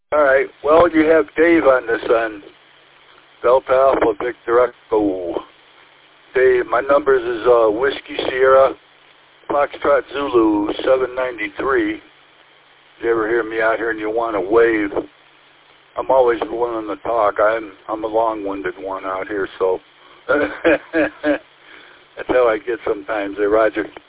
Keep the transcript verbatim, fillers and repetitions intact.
All right. Well, you have Dave on this end. Delta Alpha Victor Echo. Dave, my numbers is uh, Whiskey Sierra, Foxtrot Zulu seven ninety-three. If you ever hear me out here and you want to wave, I'm always willing to talk. I'm I'm a long-winded one out here, so that's how I get sometimes. Hey, Roger.